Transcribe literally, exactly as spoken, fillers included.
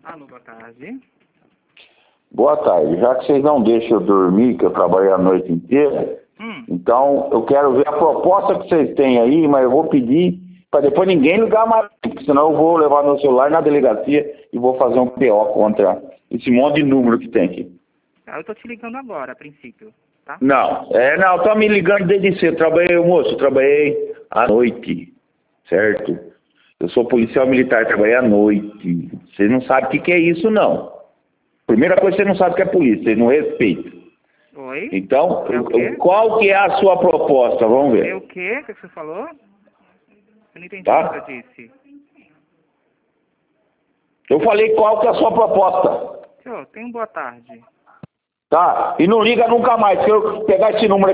Alô, boa tarde. Boa tarde. Já que vocês não deixam eu dormir, que eu trabalhei a noite inteira, hum. então eu quero ver a proposta que vocês têm aí, mas eu vou pedir para depois ninguém ligar mais, porque senão eu vou levar meu celular na delegacia e vou fazer um P O contra esse monte de número que tem aqui. Ah, eu tô te ligando agora, a princípio, tá? Não, é, não, tá me ligando desde cedo. Trabalhei, moço, trabalhei à noite, certo? Eu sou policial militar, trabalhei à noite. Vocês não sabem o que, que é isso, não. Primeira coisa, você não sabe o que é polícia, vocês não respeitam. Oi? Então, É o quê? qual que é a sua proposta? Vamos ver. É o quê? O que você falou? Eu não entendi Tá? o que você disse. Eu falei qual que é a sua proposta. Senhor, tenha boa tarde. Tá? E não liga nunca mais, se eu pegar esse número